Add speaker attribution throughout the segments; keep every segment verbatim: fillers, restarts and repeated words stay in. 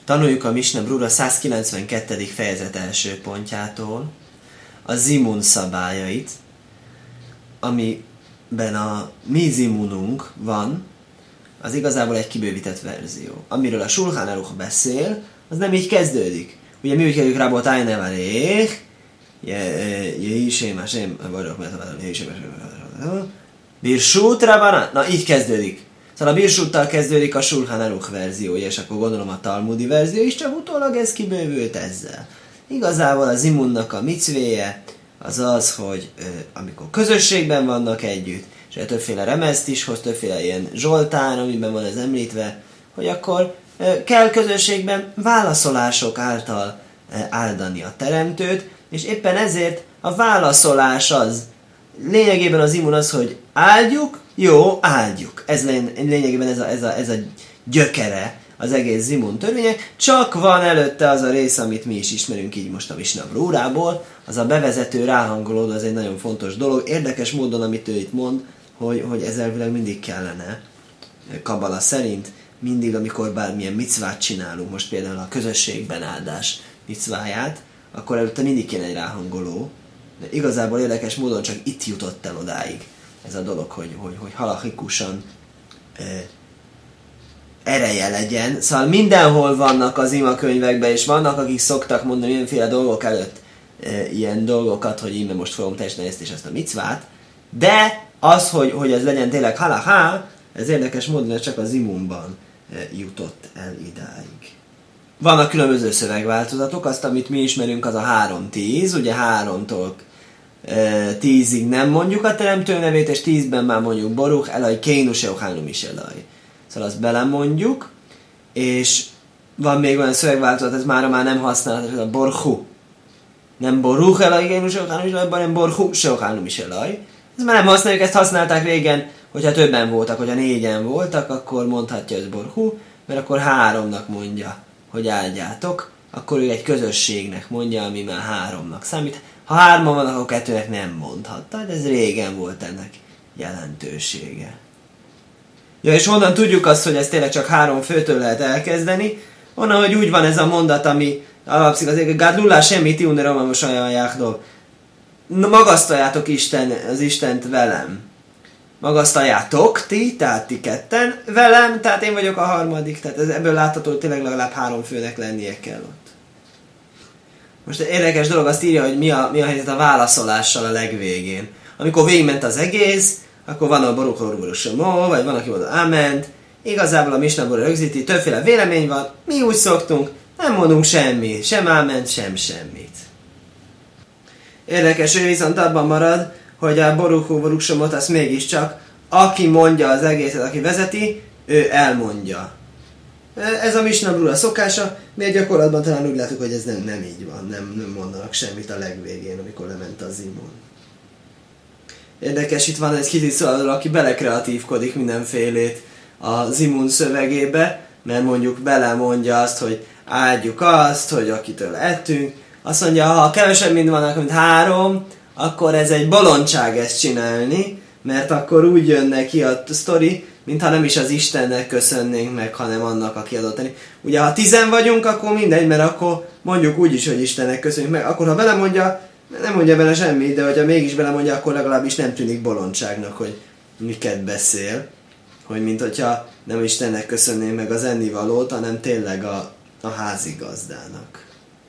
Speaker 1: Tanuljuk a Misna Brura százkilencvenkettedik fejezet első pontjától a zimun szabályait, amiben a mi zimununk van, az igazából egy kibővített verzió. Amiről a Sulchan Aruch beszél, az nem így kezdődik. Ugye mi úgy kerüljük rából tájnevalék, Jéhisém, Hasém, Baruch, Jéhisém, Birsút Rabanan. Na, így kezdődik. Szóval a Birsúttal kezdődik a Sulchan Aruch verziója, és akkor gondolom a talmudi verzió is, csak utólag ez kibővült ezzel. Igazából a zimunnak a micvéje az az, hogy ö, amikor közösségben vannak együtt, és többféle remezt is hoz, többféle ilyen zsoltár, amiben van ez említve, hogy akkor ö, kell közösségben válaszolások által ö, áldani a teremtőt, és éppen ezért a válaszolás az, lényegében az immun az, hogy áldjuk, jó, áldjuk. Ez lényegében ez a, ez a, ez a gyökere az egész zimun törvények, csak van előtte az a rész, amit mi is ismerünk így most a Misna Brórából, az a bevezető ráhangolódó, az egy nagyon fontos dolog. Érdekes módon, amit ő itt mond, hogy, hogy ez elvileg mindig kellene, kabala szerint, mindig, amikor bármilyen micvát csinálunk, most például a közösségben áldás micváját, akkor előtte mindig kéne egy ráhangoló, de igazából érdekes módon csak itt jutott el odáig ez a dolog, hogy, hogy, hogy halachikusan e, ereje legyen. Szóval mindenhol vannak az imakönyvekben, és vannak, akik szoktak mondani mindenféle dolgok előtt e, ilyen dolgokat, hogy íme most fogom teljesíteni ezt és ezt a micvát, de az, hogy, hogy ez legyen tényleg halachá, ez érdekes módon ez csak az imunban e, jutott el idáig. Vannak különböző szövegváltozatok, azt, amit mi ismerünk, az a három tíz, ugye háromtól e, tízig nem mondjuk a teremtő nevét, és tízben már mondjuk Baruch Elai Kénus Euchánum is Elai. Szóval azt belemondjuk, és van még olyan szövegváltozat, ez mára már nem használható, ez a Borchu. Nem Baruch Elai Kénus Euchánum is Elai, hanem Borchu Euchánum is Elai. Ez már nem használjuk, ezt használták régen, hogyha többen voltak, hogyha négyen voltak, akkor mondhatja ez Borchu, mert akkor háromnak mondja, hogy áldjátok, akkor ő egy közösségnek mondja, ami már háromnak számít. Ha hárman vannak, akkor kettőnek nem mondhatta, de ez régen volt ennek jelentősége. Ja, és honnan tudjuk azt, hogy ez tényleg csak három főtől lehet elkezdeni? Onnan, hogy úgy van ez a mondat, ami alapszik azért, Gádlullá semmi tiunne romamos ajánljákdov. Magasztaljátok Isten, az Istent velem. Magasztaljátok ti, tehát ti ketten, velem, tehát én vagyok a harmadik, tehát ez, ebből látható, hogy tényleg legalább három főnek lennie kell ott. Most egy érdekes dolog, azt írja, hogy mi a, mi a helyzet a válaszolással a legvégén. Amikor végigment az egész, akkor van a Baruch Orgurus Semó, vagy van, aki mondja Áment, igazából a Misna Bura rögzíti, többféle vélemény van, mi úgy szoktunk, nem mondunk semmit, sem Áment, sem semmit. Érdekes, ő viszont abban marad, hogy a Baruch Orgurus Semót azt mégiscsak, aki mondja az egészet, aki vezeti, ő elmondja. Ez a Misna Bura szokása, mi gyakorlatban talán úgy látjuk, hogy ez nem, nem így van, nem, nem mondanak semmit a legvégén, amikor lement az imon. Érdekes, itt van egy kicsit szóval, aki belekreatívkodik mindenfélét az immun szövegébe, mert mondjuk belemondja azt, hogy áldjuk azt, hogy akitől ettünk. Azt mondja, ha kevesebb mind vannak, mint három, akkor ez egy bolondság ezt csinálni, mert akkor úgy jön neki a sztori, mintha nem is az Istennek köszönnénk meg, hanem annak, aki adott tenni. Ugye, ha tizen vagyunk, akkor mindegy, mert akkor mondjuk úgy is, hogy Istennek köszönjük meg. Akkor, ha belemondja, nem mondja bele semmit, de hogyha mégis belemondja, akkor legalábbis nem tűnik bolondságnak, hogy miket beszél. Hogy mint hogyha nem Istennek köszönnénk meg az ennivalót, hanem tényleg a, a házigazdának.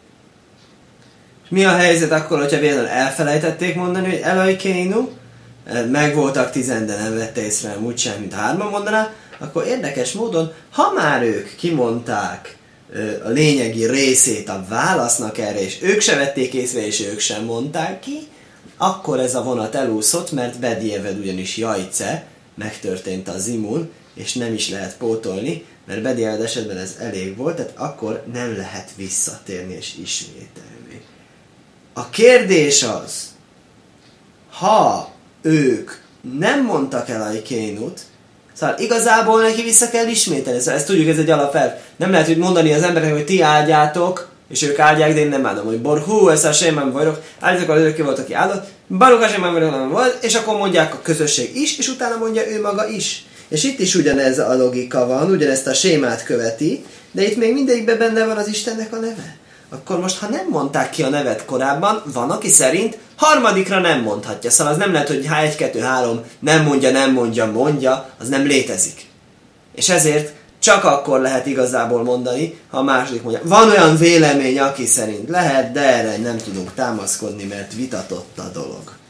Speaker 1: Mi a helyzet akkor, hogyha véletlenül elfelejtették mondani, hogy Elai Kénu, meg voltak tizen, de nem vette észre úgysem, mint hárman mondaná, akkor érdekes módon, ha már ők kimondták a lényegi részét a válasznak erre, és ők se vették észre, és ők sem mondták ki, akkor ez a vonat elúszott, mert Bedieved ugyanis jajce, megtörtént az immun, és nem is lehet pótolni, mert Bedieved esetben ez elég volt, tehát akkor nem lehet visszatérni és ismételni. A kérdés az, ha ők nem mondtak el a kénut, szóval igazából neki vissza kell ismételni. Szóval ezt tudjuk, ez egy alapelv. Nem lehet úgy mondani az embereknek, hogy ti áldjátok, és ők áldják, de én nem áldom, hogy Borhú, ez a sémem vagyok, áldjátok az örökké volt, aki áldott, Baruch a sémem vagyok, nem volt, és akkor mondják a közösség is, és utána mondja ő maga is. És itt is ugyanez a logika van, ugyanezt a sémát követi, de itt még mindegyikben benne van az Istennek a neve. Akkor most, ha nem mondták ki a nevet korábban, van, aki szerint harmadikra nem mondhatja. Szóval az nem lehet, hogy egy, kettő, három nem mondja, nem mondja, mondja, az nem létezik. És ezért csak akkor lehet igazából mondani, ha a második mondja. Van olyan vélemény, aki szerint lehet, de erre nem tudunk támaszkodni, mert vitatott a dolog.